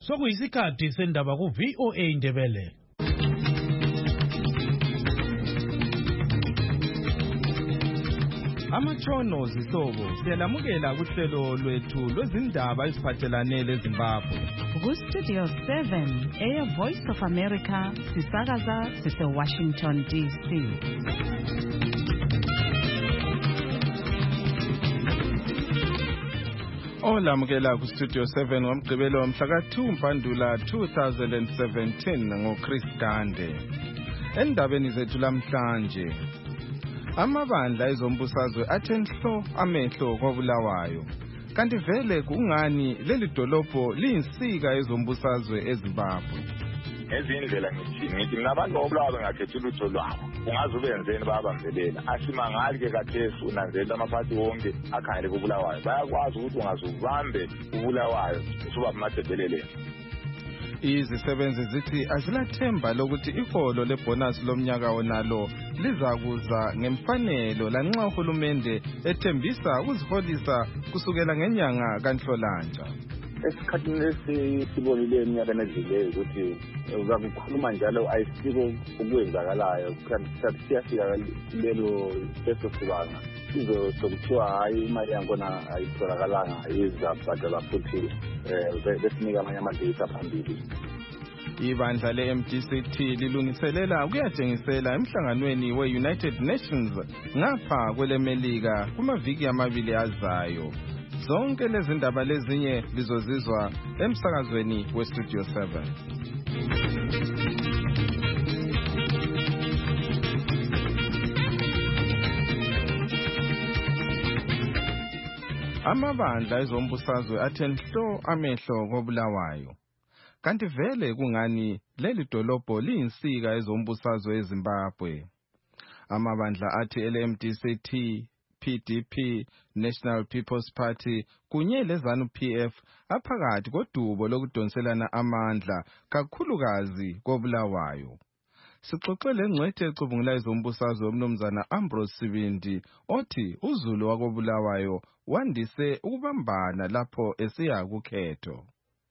Sokuyisikhathi sendaba ku VOA Indebele. Amatshono zihlobo siyalamukela kuhlelo lwethu lwezindaba eziphathelane leZimbabwe. Ku Studio 7 Voice of America sisakaza sise Washington DC. Olamukela ku Studio 7 ngomgqibelo mhla ka-2 Mpandula 2017 ngoChris Gande. Endabeni zethu lamhlanje, amabandla ezombusazwe athenhlo amehlo kwaBulawayo. Kanti vele kungani leli dolopho liyinsika ezombusazwe eZimbabwe? Ezindlela ngithi nabantu boBulawayo ngakhetha ulutho lwabo. Ungaze ubenzeni babambelela. Asimangali ke kathesi unanzela amaphathi wonke akhangele kuBulawayo. Bayakwazi ukuthi ungazubambe uBulawayo usuba mathebelele. Izisebenzi zithi azilathemba lokuthi iholo lebonus lomnyaka wonalo lizakuza ngemfanelo lanxa uhulumende ethembisa ukuziholisa kusukela ngenyanga kaNhlolanja. Esikhathini esibonile eminyakeni edluleyo ukuthi uzakukhuluma njalo ayisiko ukwenzakalayo kanti siyafika lelo leso sibanga izokuthiwa hayi imali yakhona ayitholakalanga izabhadalwa futhi besinika amanye amadata phambili. Ibandla le-MDCT lilungiselela ukuyatshengisela emhlanganweni we-United Nations ngapha kweleMelika kumaviki amabili azayo. Zonke lezi ndaba lezinye lizozizwa emsakazweni weStudio 7. Amabandla ezombusazwe athenhlo amehlo koBulawayo. Kanti vele kungani leli dolopho liyinsika ezombusazwe eZimbabwe? Amabandla athi LMDCT, PDP, National People's Party kunye leZANU-PF aphakathi kodubo lokudonselana amandla kakhulukazi koBulawayo. Sixoxele ngcwethe ecubungula ezombusazwe umnumzana Ambrose Sibindi othi uZulu wakoBulawayo wandise ukubambana lapho esiya kukhetho.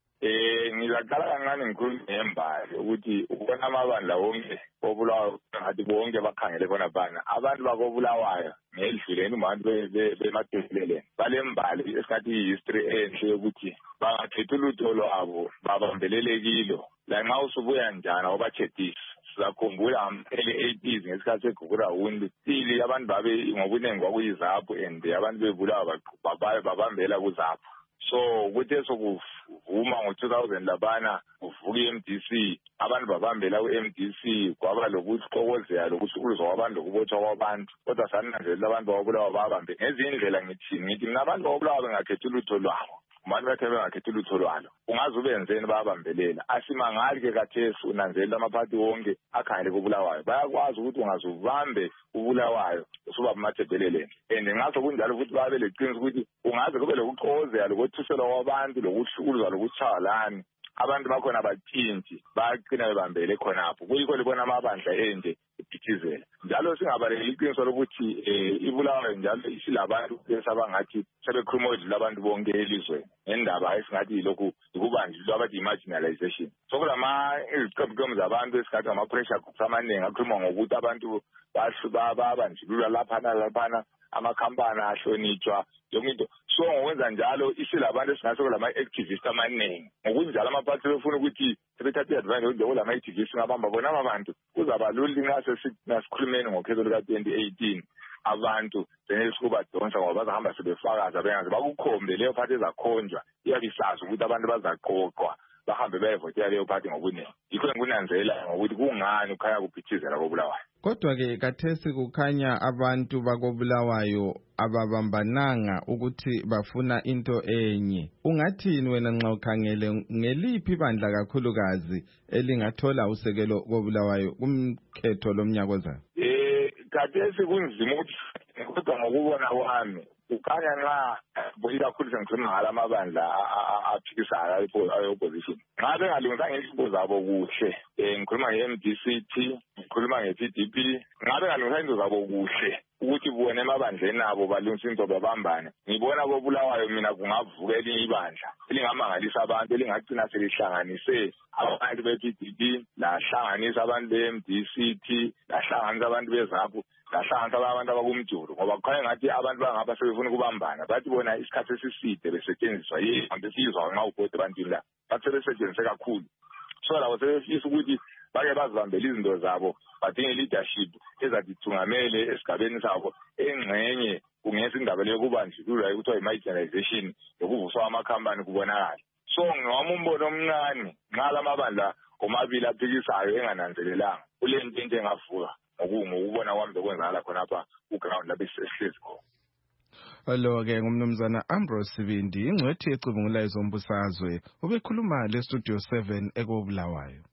Ngizaqala kancane ngikhulume ngembali ukuthi ubona amabandla wonke oBulawayo ngathi bonke bakhangele khona bana abantu bakoBulawayo ngedluleni umuntu bemadeleleni balembali esingathi history enhle yokuthi bangakhetha ulutho lwabo babambelelekilo lanxa usubuya njana obathethisa. Sizakhumbula early 80s ngesikhathi segugura wundi sili abantu babe ngobuningi kwakuyiZAPU and abantu beBulawayo babambela kuZAPU. So kuthe sokuvuma ngo-2000 labana uvuka iMDC abantu babambela ku-MDC kwaba lokuthi xokozela lokuthi uluzwa kwabantu lokubotshwa kwabantu kodwa sananzelela abantu bakoBulawayo babambe ngezindlela ngithi nabantu bakoBulawayo bengakhetha ulutho lwabo umuntu bathe bengakhetha ulutho lwalo ungaze ubenzeni babambelela. Asimangali ke kathesi unanzelela amaphathi wonke akhangele kuBulawayo bayakwazi ukuthi ungazubambe uBulawayo usuba mathebeleleni and ngaso kunjalo ukuthi babe leqiniso ukuthi ungaze kube lokuxokozela lokuthusela kwabantu lokuhlukuluzwa lokuchayalana abantu bakhona abathinti baqina bebambele khonapho kuyikho libona amabandla enje iphithizela njalo singabaleki iqiniso lokuthi iBulawayo njalo isilabantu esabangathi sebekhuluma labantu bonke elizweni ngendaba esingathi lokhu ukubanjiswa abathi marginalization. So kulama iziqebuqebu zabantu esikhathi ama-pressure groups amaningi akhuluma ngokuthi abantu babanjululwa laphana amakhampani ahlonitshwa yonke into. So ngokwenza njalo isilabantu esingathi kulama-activist amaningi ngokunjalo amaphathi befuna ukuthi sebethathe advantage kulama-activist ngabamba bona abantu kuzaba lula nasikhulumeni ngokhetho luka-2018 abantu senesukubadonsa ngoba bazahamba sebefakaza bengaze bakukhombe leyo phathi ezakhonjwa iyabisazi ukuthi abantu bazaqoqwa bahambe bayevotela leyo phathi ngobuningi. Yikho ngikunanzela ngokuthi kungani ukhanya kuphithizela koBulawayo. Kodwa-ke kathesi kukhanya abantu bakoBulawayo ababambananga ukuthi bafuna into enye. Ungathini wena nxa ukhangele ngeliphi bandla kakhulukazi elingathola usekelo koBulawayo kumkhetho lomnyaka ozayo? Kathesi kunzima ukuthi kodwa ngokubona kwami ukhanya nxa ikakhulu sengikhuluma ngala amabandla aphikisayo ayo-opposition nxa bengalungisanga inhlupho zabo kuhle ngikhuluma nge-MDCT ngikhuluma nge-PDP nxa bengalungisanga into zabo kuhle ukuthi buwena emabandleni nabo balungisa into babambane. Ngibona kobulawayo mina kungavuka elinye ibandla elingamangalisa abantu elingagcina selihlanganise abantu be-PDP, lahlanganisa abantu be-MDCT, lahlanganisa abantu beZAPU, lahlanganisa abantu abakumjulu, ngoba kukhanya ngathi abantu bangapha sebefuna ukubambana. Bathi bona isikhathi esiside besetshenziswa yinto esiyizwa nxa ubhode ebantwini la, bathi sebesetshenziswe kakhulu. So labo sebefisa ukuthi bake bazibambele izinto zabo, badinge leadership ezazithungamele esigabeni sabo engxenye kungesa indaba leyo kubandlululwa ekuthiwa i-marginalization yokuvuswa amakhampani kubonakala. So ngowami umbono omncane nxa lamabandla omabili aphikisayo engananzelelanga kule nto into engavuka ngokubona kwami bekwenzakala khonapha ku-ground lapho esihlezi khona. Lo-ke ngumnumzana Ambrose Sibindi, ingcwethi ecubungula ezombusazwe, ubekhuluma le-Studio 7 ekobulawayo.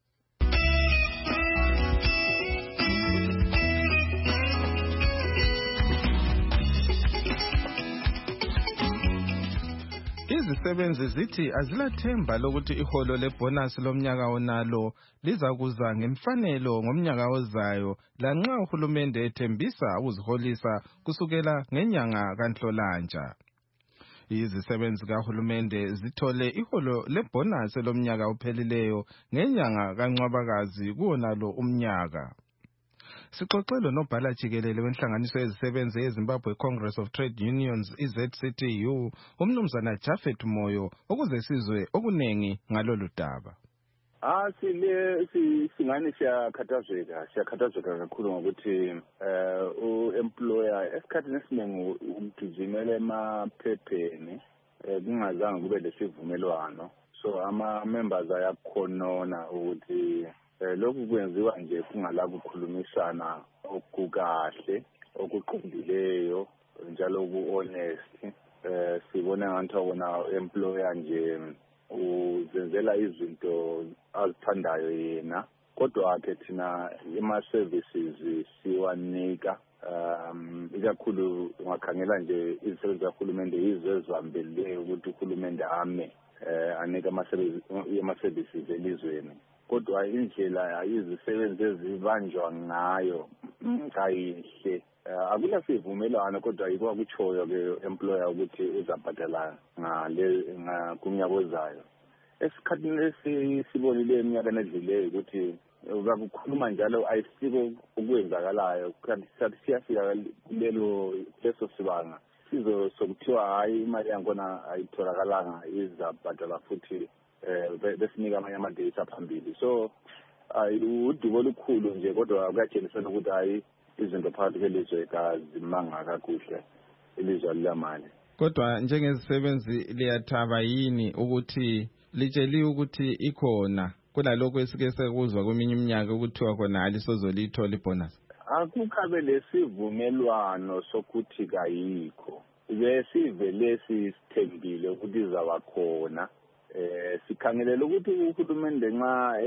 Izisebenzi zithi azilathemba lokuthi iholo lebonus lomnyaka onalo lizakuza ngemfanelo ngomnyaka ozayo lanxa uhulumende ethembisa ukuziholisa kusukela ngenyanga kaNhlolanja. Izisebenzi kahulumende zithole iholo lebonus lomnyaka ophelileyo ngenyanga kaNcwabakazi kuwonalo umnyaka. Sixoxelo nobhala jikelele wenhlanganiso yezisebenzi eZimbabwe Congress of Trade Unions ZCTU umnumzana Japhet Moyo ukuze sizwe okunengi ngalolu daba. Singani siyakhathazeka kakhulu ngokuthi u-employer esikhathini esiningi ugijimela emaphepheni kungazange kube lesivumelwano, so ama-members ayakhonona ukuthi lokhu kwenziwa nje kungala kukhulumisana okukahle okuqondileyo njalo ku-honest. Sibona ngathi wona employer nje uzenzela izinto azithandayo yena, kodwa ke thina ama-services siwanika ikakhulu ungakhangela nje izisebenzi zahulumende yizo ezihambeleyo ukuthi uhulumende anike ama-services elizweni. Kodwa indlela izisebenzi ezibanjwa ngayo kayihle. Akula sivumelwano kodwa yikho akutshoyo ke employer ukuthi uzabhadala kumnyaka ozayo. Esikhathini sibonile eminyakeni edluleyo ukuthi bakukhuluma njalo ayisiko okwenzakalayo, kanti siyafika leso sibanga sokuthiwa hayi imali yakhona ayitholakalanga izabhadala futhi besinika amanye ama-dates aphambili. So udubo olukhulu nje kodwa kuyatshengisela ukuthi hayi izinto phakathi kwelizwe kazimanga kakuhle ilizwe lilamali. Kodwa njengezisebenzi liyathaba yini ukuthi litsheliwe ukuthi ikhona kunalokho esike sekuzwa kweminye iminyaka ukuthiwa khona alisozolithola ibonus? Akukabe lesivumelwano sokuthi kayikho, besivele sithembile ukuthi izaba khona. Sikhangelela ukuthi uhulumende nxa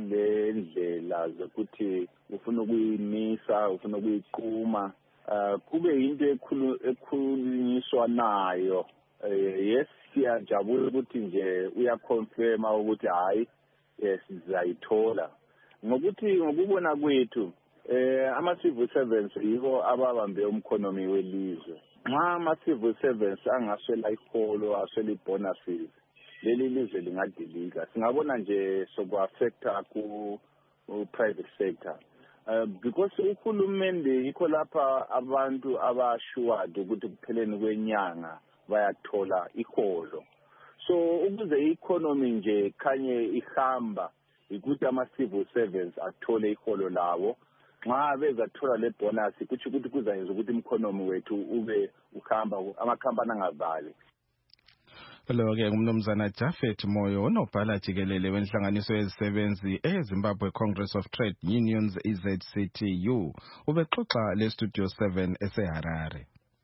lendlela zokuthi ufuna ukuyimisa, ufuna ukuyiqhuma, kube into ekhulunyiswa nayo. Yes, siyajabula ukuthi nje uyaconfirma ukuthi hayi sizayithola. Ngokubona kwethu ama-civil servants yibo ababambe umkhonomi welizwe. Nxa ama-civil servants angaswela iholo, aswela i-bonuses, leli lizwe lingadilika. Singabona nje sokwa-affecta ku-private sector. Because uhulumende yikho lapha abantu abashuwad ukuthi kupheleni kwenyanga bayathola iholo. So ukuze i-economy nje khanye ihamba ukuthi ama-civil servants athole iholo lawo. Nxa bezathola le bonus kuthi kuzayenza ukuthi umkhonomi wethu ube uhamba, amakhampani angavali. Lo-ke ngumnumzana Japhet Moyo onobhala jikelele wenhlanganiso yezisebenzi eZimbabwe Congress of Trade Unions ZCTU ubexoxa le-Studio 7 eseHarare.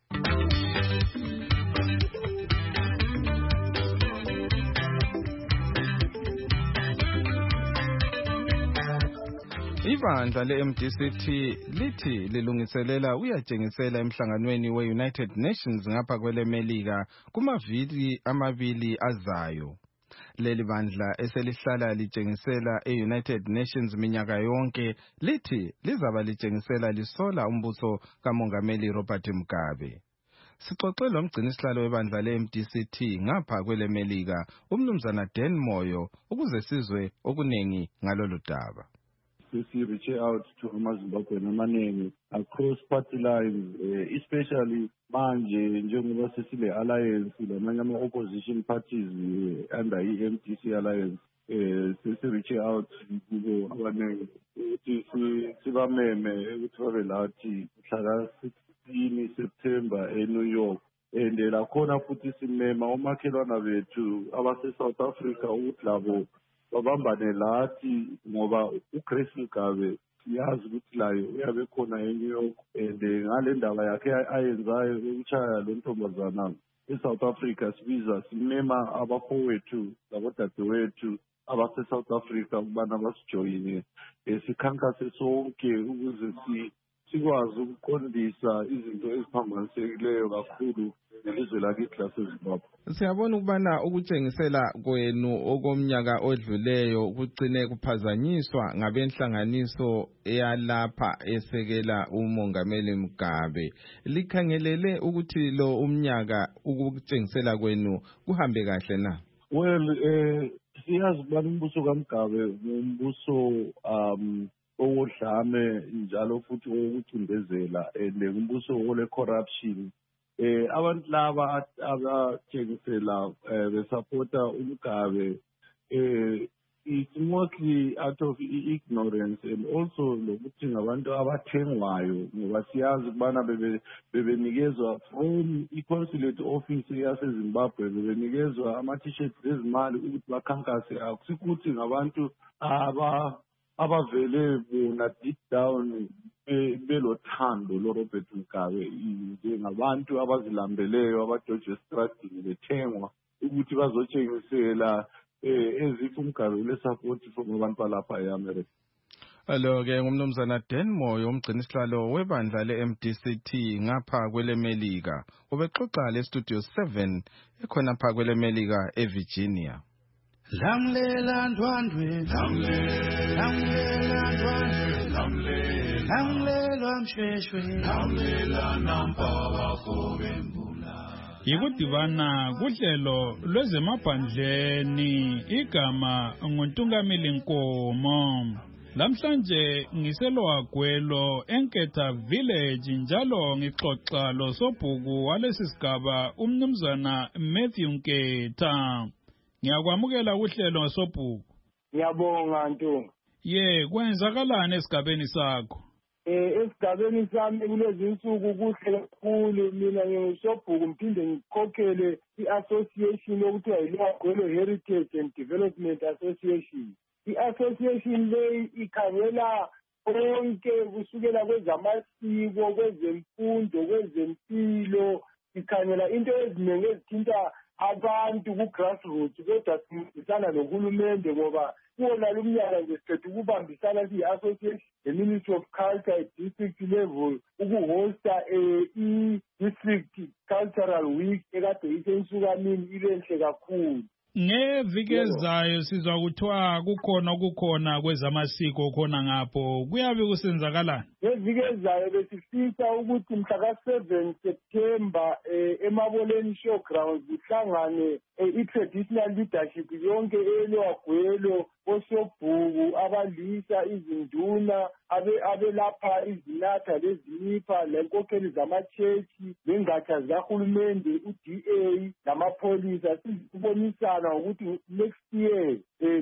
Ibandla le-MDCT lithi lilungiselela uyatshengisela emhlanganweni we-United Nations ngapha kwelemelika kumaviki amabili azayo. Leli bandla eselihlala litshengisela e-United Nations minyaka yonke lithi lizaba litshengisela lisola umbuso kaMongameli Robert Mugabe. Sixoxe lomgcinisihlalo webandla le-MDCT ngapha kweleMelika umnumzana Dan Moyo ukuze sizwe okunengi ngalolu daba. Reach out to amaZimbabwean amaningi across party lines, especially manje njengoba sesile alliance lamanye ama-opposition parties under i-MDC alliance. Reach out kubo abaningi ukuthi sibameme ukuthi babe lathi mhla ka-16 September eNew York. And lakhona futhi simema omakhelwana bethu abase-South Africa ukuthi labo babambane lathi ngoba uGrace Mugabe siyazi ukuthi layo uyabe khona eNew York, and ngale ndaba yakhe ayenzayo ukuchaya lo ntombazana eSouth Africa sibiza simema abafowethu labodadewethu abase-South Africa ukubana basijoyine sikhankase sonke ukuze sikwazi ukuqondisa izinto eziphambanisekileyo kakhulu nelizwe lakithi laseZimbabwe. Siyabona ukubana ukutshengisela kwenu okomnyaka odluleyo kugcine kuphazanyiswa ngabenhlanganiso eyalapha esekela uMongameli Mugabe. Likhangelele ukuthi lo umnyaka ukutshengisela kwenu kuhambe kahle na? Well, siyazi ukubana umbuso kaMugabe umbuso owodlame njalo futhi owokucindezela and umbuso ole-corruption. Abantu laba abatshengisela besupporta uMugabe it's mostly out of ignorance and also lokuthi ngabantu abathengwayo ngoba siyazi ukubana bebenikezwa from i-consulate office yaseZimbabwe bebenikezwa ama-t-shirts ezimali ukuthi bakhankase. Akusikuthi ngabantu abavele bona deep down belothando loRobert Mugabe njengabantu abazilambeleyo abadoje estradini bethengwa ukuthi bazotshengisela ezifo Mugabe le-support from abantu balapha e-America. Alo-ke ngumnumzana Dan Moyo umgcinisihlalo webandla le-MDCT ngapha kweleMelika ubexoxa le-Studio 7 ekhonapha kweleMelika eVirginia. Lamlela ndwandwe, lamlela ndwandwe, lamlela mshweshwe, lamlela nampaba fobembula. Yikudibana kuhlelo lwezemaphandleni igama nguNtungamili Nkomo. Lamhlanje ngiselwagwelo eNketha Village njalo ngixoxa losobhuku walesisigaba umnumzana Matthew Nketha. Ngiyakwamukela uhlelo ngasobhuku. Ngiyabonga Ntunga. Kwenzakalani esigabeni sakho? Esigabeni sami kulezi insuku kuhle kakhulu. Mina ngisobhuku ngiphinde ngikhokhele i-association okuthiwa yiLwagwelo Heritage and Development Association. I-association leyi ikhangela konke kusukela kwezamasiko, kwezemfundo, kwezempilo, ikhangela into eziningi ezithinta abantu ku-grassroots. Kodwa sibambisana nohulumende ngoba kuwona lumnyaka nje siqeda ukubambisana siyi-association le-Ministry of Culture district level ukuhosta i-district cultural week ekade isensukamini ibenhle kakhulu. Ngeviki ezayo sizwa kuthiwa kukhona kwezamasiko khona ngapho kuyabe kusenzakalani? Ngeviki ezayo besifisa ukuthi mhla ka-7 September eMaboleni Showgrounds kuhlangane i-traditional leadership yonke eLwagwelo, osobhuku, abalisa, izinduna, abelapha izinatha lezimipha, lenkokheli zamachechi, lengatsha zikahulumende, u-DA namapholisa. Sizibonisana ukuthi next year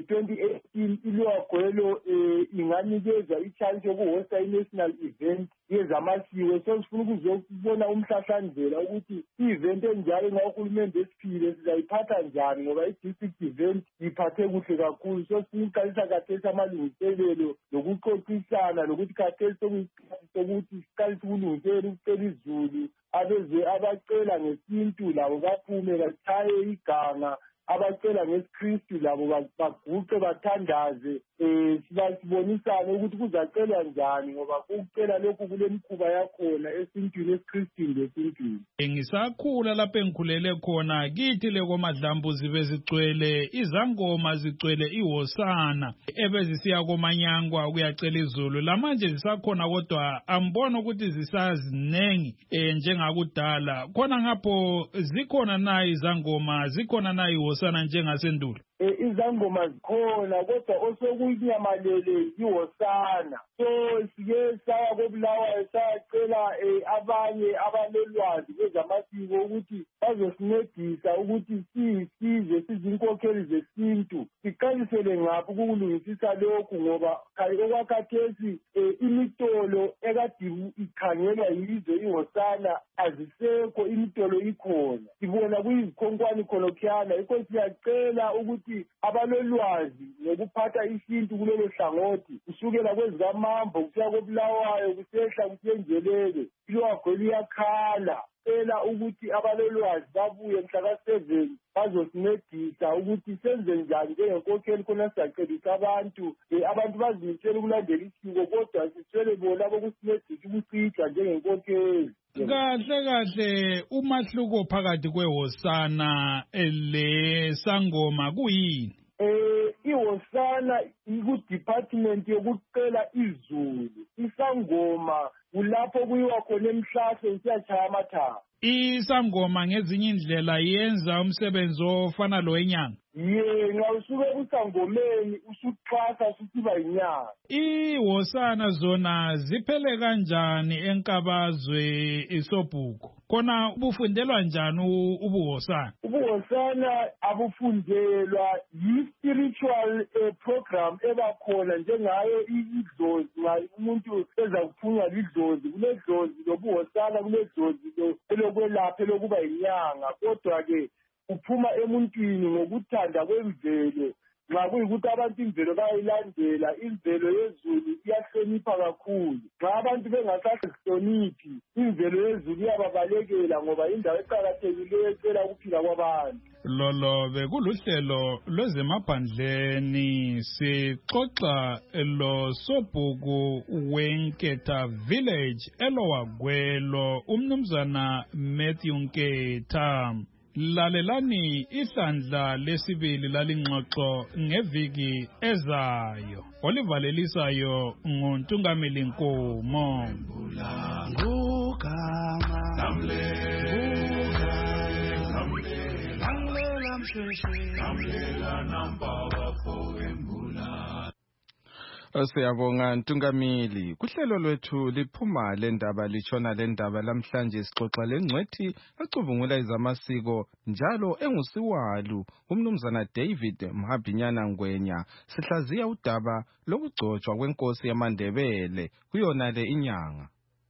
2018 iLwagwelo inganikezwa i-chance yokuhosta i-national event yezamasiko. Sifuna ukuzobona umhlahlandlela ukuthi i-event enjalo nxa uhulumende esiphile sizayiphatha njani ngoba i-district event iphathe kuhle kakhulu. Sifuna ukuqalisa khathesi amalungiselelo lokuxoxisana nokuthi khathesi sokuthi siqalise ukulungisela ukucela izulu abacela ngesintu labo baphume bachaye iganga abacela ngesiKristu labo baguqe bathandaze sibonisane ukuthi kuzacelwa njani ngoba ukucela lokhu kulemikhuba yakhona esintwini esiKristwini lesintwini. Ngisakhula lapho engikhulele khona kithi lekoMadlambuzi bezigcwele izangoma zigcwele ihosana ebezisiya komanyangwa kuyacela izulu lamanje zisakhona kodwa ambona ukuthi zisazinengi njengakudala khona ngapho zikhona na izangoma zikhona na ihosana njengasendulo. Izangoma zikhona kodwa osokunyamalele ihosana so sike saya koBulawayo sayacela abanye abalolwazi kwezamasiko ukuthi bazosincedisa ukuthi size sizinkokheli zesintu siqalisele ngaphi ukulungisisa lokhu ngoba okwakhathesi imitolo ekade ikhangelwa yizo ihosana azisekho imitolo ikhona sibona kuyizikhonkwane khonokhyana yikho siyacela ukuthi abalolwazi ngokuphatha isintu kulelo hlangothi kusukela kwezikamambo kusiya koBulawayo kusehla kusiyenjeleke ilwagweli iyakhala cela ukuthi abalolwazi babuye mhla ka7 bazosincedisa ukuthi senze njani njengenkokheli khona siyacelisa abantu bazimisele ukulandela isiko kodwa siswele bona bokusincedisa ukucitsha njengenkokheli. Kahle umahluko phakathi kwehosana lesangoma kuyini? Ihosana ikudepartment yokucela izulu isangoma kulapho kuyiwa khona emhlahlo siyachaya amathaba. Isangoma ngezinye indlela yenza umsebenzi ofana lo wenyanga. Nxa usuke kusangomeni usuxhasa usiba inyanga. Ihosana zona ziphele kanjani enkabazwe isobhuku? Khona ubufundelwa njani ubuhosana? Ubuhosana abufundelwa yi-spiritual program ebakhona njengayo idlozi nxa umuntu eza kuphunywa lidlozi kuledlozi lobuhosana kuledlozi elokwelapha elokuba yinyanga kodwa-ke uphuma emuntwini ngokuthanda kwemvelo nxa kuyikuthi abantu imvelo bayayilandela imvelo yezulu iyahlonipha kakhulu nxa abantu bengasahloniphi imvelo yezulu iyababalekela ngoba indawo eqakathekileyo ecela ukuphila kwabantu. Lolo bekuluhlelo lwezemaphandleni sixoxa losobhuku weNketha Village elowagwelo umnumzana Matthew Nketha. Lalelani ihlandla lesibili lalingxoxo ngeviki ezayo olivalelisayo nguNtungameli Nkomo. Siyabonga Ntungameli. Kuhlelo lwethu liphuma lendaba litshona lendaba lamhlanje sixoxa lengcwethi acubungula izamasiko njalo engusiwalu umnumzana David Mhabinyana Ngwenya. Sihlaziya udaba lokugcotshwa kwenkosi yamaNdebele kuyona le inyanga.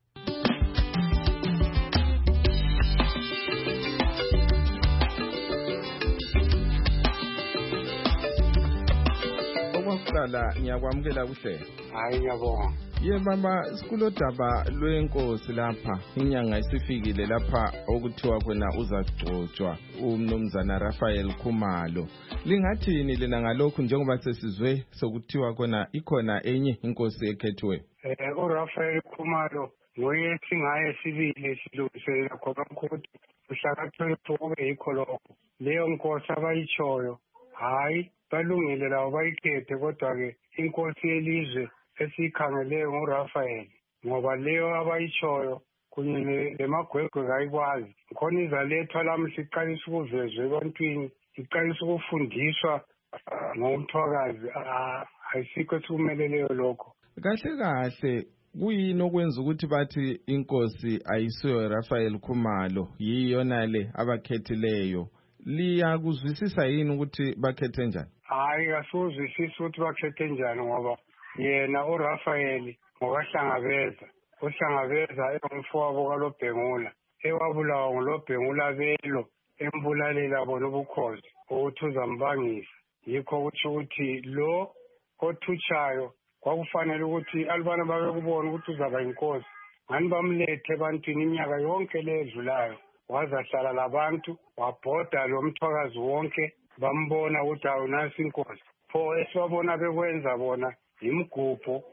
Okwaqala ngiyakwamukela kuhle. Hayi ngiyabonga. Baba sikulodaba lwenkosi lapha inyanga isifikile lapha okuthiwa khona uzagcotshwa umnumzana Raphael Khumalo. Lingathini lena ngalokhu njengoba sesizwe sokuthiwa khona ikhona enye inkosi ekhethiwe? uRaphael Khumalo nguye singaye sibili silungiselela khona ukuthi uhlakathelwe kube yikho lokho. Leyo nkosi abayitshoyo hayi balungile lawo bayikhethe kodwa-ke inkosi yelizwe esiyikhangeleyo nguRaphael ngoba leyo abayitshoyo kunye lemagwegwe kayikwazi khona izalethwa lamuhla iqalisa ukuvezwa ebantwini iqalisa ukufundiswa ngomthwakazi ayisikho esikumeleleyo lokho. Kahle kuyini okwenza ukuthi bathi inkosi ayisiwe Raphael Khumalo yiyona le abakhethileyo? Liyakuzwisisa yini ukuthi bakhethe njani? Hayi asuzwisisa ukuthi bakhethe njani ngoba yena uRaphael ngokahlangabeza uhlangabeza engumfowabo kaLobhengula ewabulawa nguLobhengula belo embulalela bona ubukhosi ukuthi uzambangisa. Yikho ukuthi lo othutshayo kwakufanele ukuthi alubana babekubona ukuthi uzaba inkosi ngani bamlethe ebantwini iminyaka yonke ledlulayo wazahlala labantu wabhoda lo mthwakazi wonke bambona ukuthi awunasi inkosi pho esibabona bekwenza bona imigubho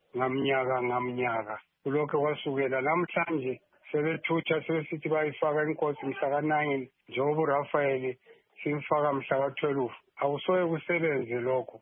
ngamnyaka kulokho kwasukela namhlanje sebethutha sebesithi bayifaka inkosi mhla ka-9 njengoba uRafael simfaka mhla ka-12 akusoye kusebenze lokho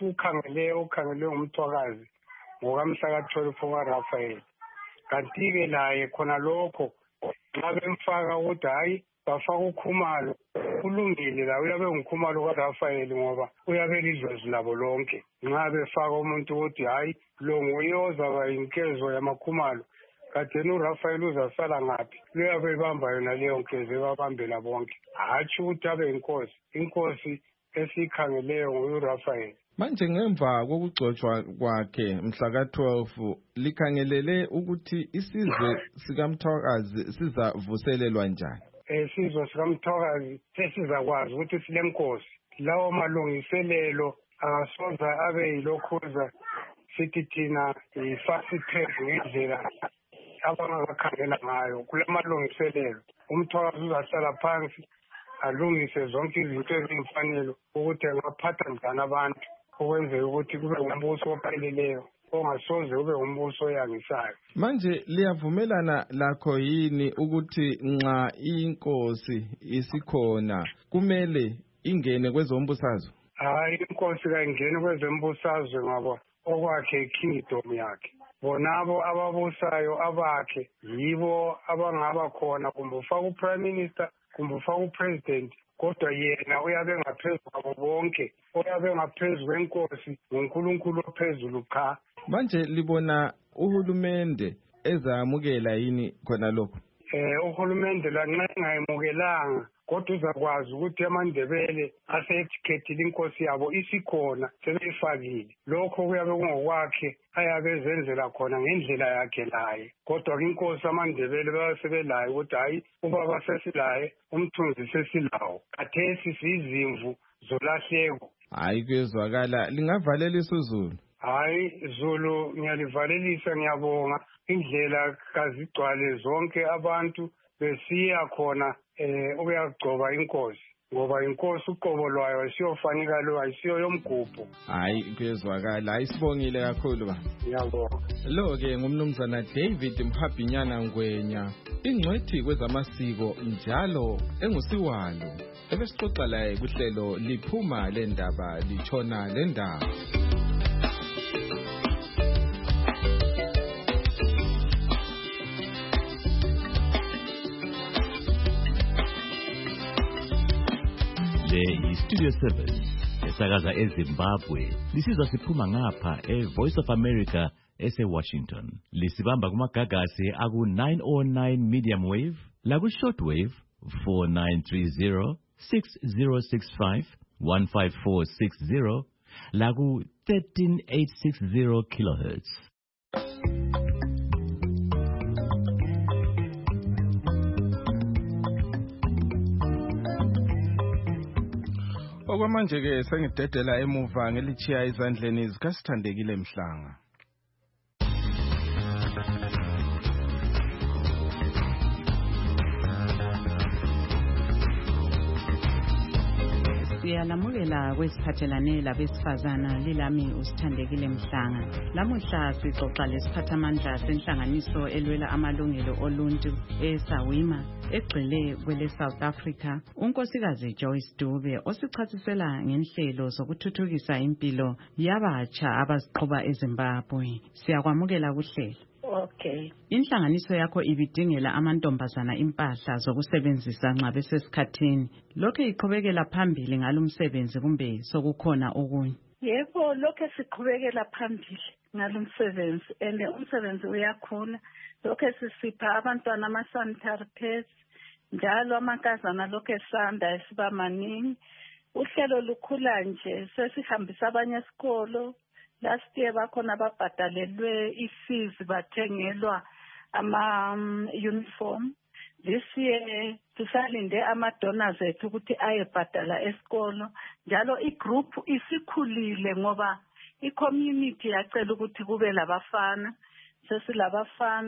ukhangelwe umthwakazi ngokamhla ka-12 kaRafael kanti-ke naye khona lokho nxa bemfaka ukuthi hhayi bafaka uKhumalo kulungile la uyabe nguKhumalo kaRafael ngoba uyabe lidlozi labo lonke nxa befaka umuntu ukuthi hhayi lo nguye ozaba inkezo yamaKhumalo kadeni uRafael uzasala ngaphi luyabe ibamba yona leyo nkezo ebabambela bonke hatshi ukuthi abe inkosi esiyikhangeleyo nguRafael. Manje ngemva kokugcotshwa kwakhe mhla ka-12 likhangelele ukuthi isizwe sikaMthwakazi sizavuselelwa njani? Isizwe sikaMthwakazi sesizakwazi ukuthi silenkosi. Lawo malungiselelo akasoza abe yilokhuza sithi thina i-fast track ngendlela abangakakhangela ngayo. Kula malungiselelo uMthwakazi uzahlala phansi alungise zonke izinto eziyimfanelo ukuthi angaphatha njani abantu ukwenzela ukuthi kube umbuso opheleleyo ongasoze ube umbuso oyangisayo. Manje liyavumelana lakho yini ukuthi nxa inkosi isikhona kumele ingene kwezombusazwe? Hayi, inkosi kayingene kwezombusazwe ngoba okwakhe ikingdom yakhe. Bonabo ababusayo abakhe yibo abangaba khona kumbe ufaka uprime minister kumbe ufaka upresident kodwa yena uyabe ngaphezulu kwabo bonke uyabe ngaphezulu kwenkosi nguNkulunkulu ophezulu cha. Manje libona uhulumende ezamukela yini khona lokho? Uhulumende lanxa engayemukelanga kodwa uzakwazi ukuthi amaNdebele ase-educated inkosi yabo isikhona sebeyifakile lokho kuyabe kungokwakhe ayabe ezenzela khona ngendlela yakhe laye kodwa inkosi amaNdebele bayasebelayo ukuthi hayi ubaba sesilaye umthunzi sesilawo khathesi sizimvu zolahleko. Hayi kuyezwakala lingavalelisa uZulu? Hayi Zulu ngiyalivalelisa ngiyabonga indlela kazigcwale zonke abantu besiya khona ukuyagcoba inkosi ngoba inkosi uqobo lwayo ayisiyofanika lo ayisiyo yomgubho. Hayi kuyezwakala ayisibongile kakhulu ba. Ngiyabonga. Lo ke ngumnumzana David Mhabhinyana Ngwenya ingcwethi kwezamasiko njalo engusiwalo ebesixoxa laye kuhlelo liphuma lendaba litshona lendaba. Studio 7 esakaza eZimbabwe lisizwa siphuma ngapha Voice of America ese-Washington lisibamba kumagagasi aku-909 medium wave laku shortwave 4930 6065 15460 laku 13860 kilohertz. Okwamanje ke sengidedela emuva ngelichiya izandleni zikaSithandekile Mhlanga. Siyalamukela kwesiphathelane labesifazana lilami uSithandekile Mhlanga. Lamuhla sixoxa lesiphathamandla senhlanganiso elwela amalungelo oluntu eSawima egxile kwele South Africa unkosikazi Joyce Dube osichasisela ngenhlelo zokuthuthukisa impilo yabatsha abaziqhuba eZimbabwe. Siyakwamukela kuhlelo. Okay. Inhlanganiso yakho ibidingela amantombazana impahla zokusebenzisa nxa besesikhathini. Lokho iqhubekela phambili ngalomsebenzi kumbe sokukhona okunye? Yebo, lokho siqhubekela phambili ngalomsebenzi ene umsebenzi uyakhona. Lokho sisipha abantwana ama-sanitary pads njalo amankazana lokho esanda esiba maningi. Uhlelo lukhula nje sesihambisa abanye esikolo. Last year bakhona babhadalelwe i-fees bathengelwa ama-uniform. This year sisalinde ama-donors ethu ukuthi ayebhadala esikolo. Njalo i-group isikhulile ngoba i-community yacela ukuthi kube labafana. Sesilabafana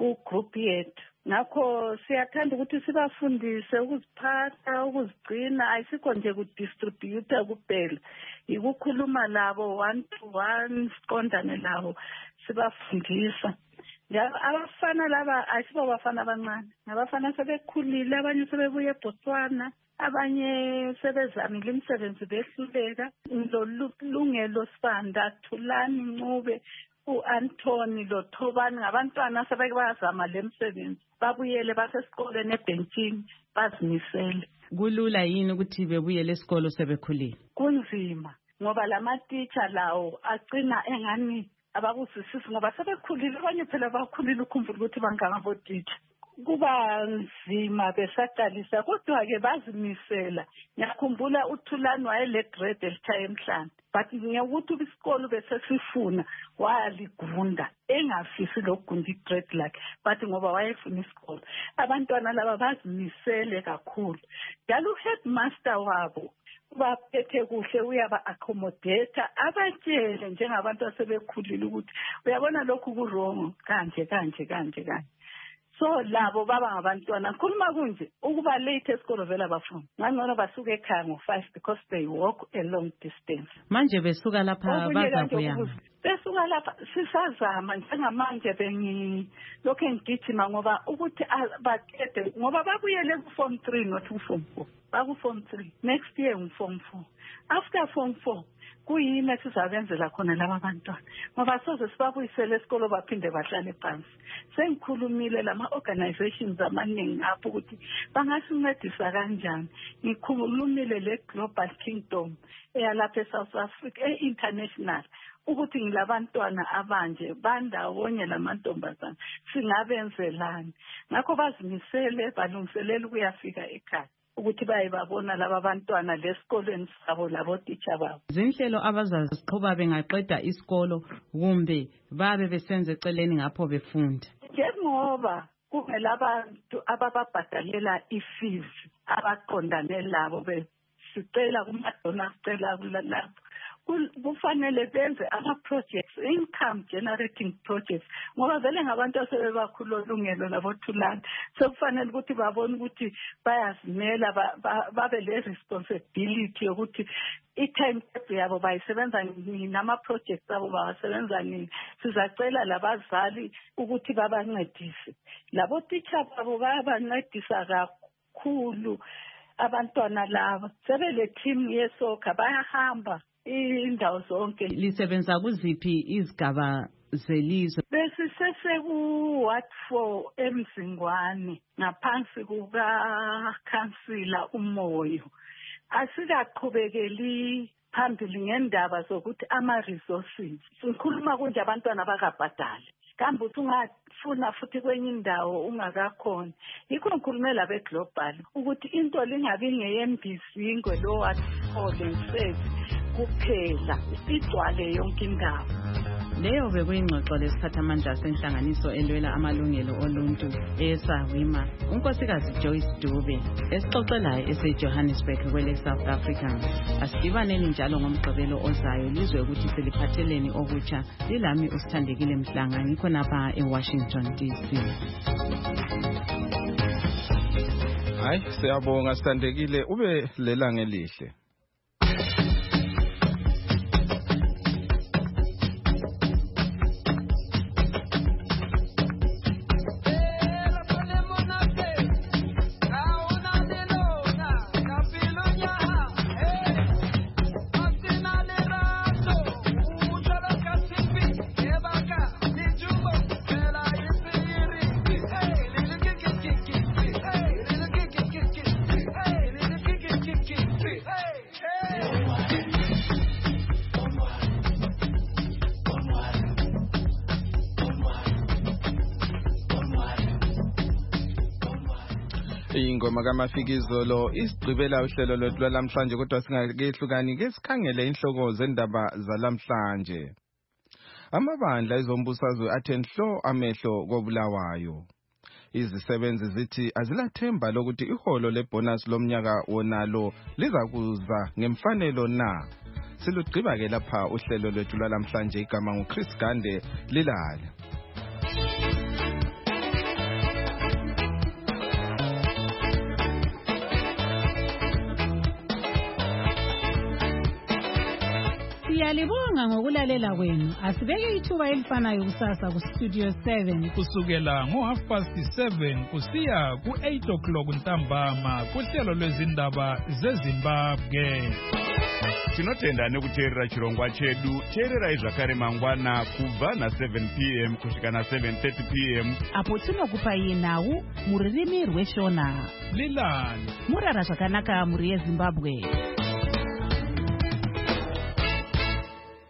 ku-group yethu. Ngakho siyathanda ukuthi sibafundise ukuziphatha, ukuzigcina, ayisikho nje kudistributor kuphela. Ukukhuluma labo one to one, siqondane labo, sibafundisa. Abafana laba ayisibo bafana abancane. Abafana sebekhulile, abanye sebebuye eBotswana, abanye sebezamile imisebenzi behluleka. Lungelo Sibanda, Thulani Ncube, u-Anthony loThobani ngabantwana sebeke bayazama le msebenzi. Babuyele basesikoleni ebhentshini bazimisele. Kulula yini ukuthi bebuyele esikolo sebekhulile? Kunzima ngoba lama-teacher lawo agcina engani abakuzwisisi ngoba sebekhulile, abanye phela bakhulile ukhumbula ukuthi bangangabo-teacher. Kuba nzima besaqalisa, kodwa-ke bazimisela. Ngiyakhumbula uThulani wayele-grade elithaya emhlanje, but ngiyekuthi isikolo besesifuna wayaligunda, engafisi lokugunda i-grade lakhe, but ngoba wayefuna isikolo. Abantwana laba bazimisele kakhulu. Njalo u-headmaster wabo baphethe kuhle, uyaba-accommodate, abatshele njengabantu asebekhulile ukuthi uyabona lokhu kurongo kanje. So labo baba ngabantwana, khuluma kunje ukuba late esikolo vela bafuna. Ngangcono basuke ekhaya ngo-5 because they walk a long distance. Manje besuka lapha baza kuyama. Besuka lapha sisazama njengamanje lokho engigijima ngoba ukuthi baqede ngoba babuyele ku-form 3 not ku-form 4. Baku-form 3. Next year ngu-form 4. After form 4 kuyini esizabenzela khona laba bantwana ngoba soze sibabuyisele esikolo baphinde bahlale phansi. Sengikhulumile lama-organizations amaningi apho ukuthi bangasincedisa kanjani. Ngikhulumile le-Global Kingdom eyalapha eSouth Africa, e-international, ukuthi ngilabantwana abanje bandawonye lamantombazana singabenzelani. Ngakho bazimisele balungiselela ukuyafika ekhaya ukuthi bayibabona laba bantwana lesikolweni sabo labo teacher babo. Zinhlelo abazaziqhuba bengaqeda isikolo kumbe babe besenze eceleni ngapho befunda. Njengoba kungelabantu abababhadalela i-fees abaqondane labo besicela kumadona sicela kulapho. Kufanele benze ama-projects, income generating projects, ngoba vele ngabantu asebebakhulu olungelo laboThulani. Sekufanele ukuthi babone ukuthi bayazimela, babe le-responsibility yokuthi i-timetable yabo bayisebenza nini, nama-projects abo bawasebenza nini. Sizacela labazali ukuthi babancedise. Labo teacher babo bayabancedisa kakhulu abantwana laba. Sebele team yesoka bayahamba indawo zonke. Lisebenza kuziphi izigaba zelizwe? Besiseseku-Ward 4 eMzingwane ngaphansi kukaKhansila uMoyo. Asikaqhubekeli phambili ngendaba zokuthi ama-resources. Sikhuluma kunje abantwana bakabhadali. Kambe ungafuna futhi kwenye indawo ungakakhona. Yikho ngikhulume labe global ukuthi into lingabi ngeyembisi ingwelo wathi kuphela igcwale yonke indawo. Leyo bekuyingxoxo lesiphathamandla senhlanganiso elwela amalungelo oluntu eSAWIMA, unkosikazi Joyce Dube, esixoxelayo eseJohannesburg kwele South Africa. Asidibaneni njalo ngomgqibelo ozayo lizwe ukuthi seliphatheleni okutsha. Lilami uSithandekile Mhlanga ngikho napha eWashington DC. Hayi, siyabonga Sithandekile, ube lelanga elihle. Ingoma kaMafikizolo isigqibela uhlelo lwethu lwalamhlanje, kodwa singakehlukani ke sikhangele inhloko zendaba zalamhlanje. Amabandla ezombusazwe athe nhlo amehlo koBulawayo. Izisebenzi zithi azilathemba lokuthi iholo lebonus lomnyaka wonalo lizakuza ngemfanelo na. Silugqiba ke lapha uhlelo lwethu lwalamhlanje, igama nguChris Gande, lilale. Siyalibonga ngokulalela kwenu. Asibeke ithuba elifanayo kusasa kuStudio 7 kusukela ngo7:30 kusiya ku8 ntambama kuhlelo lwezindaba zeZimbabwe. Tinotenda nekuteerera chirongwa chedu. Teererai zvakare mangwana kubva na7 p.m. kusvika na7:30 p.m. apo tinokupai nhau muririmi rweshona. Lilani murara zvakanaka muri yeZimbabwe.